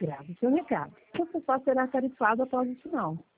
Grave seu recado. Seu sofá será tarifado após o sinal.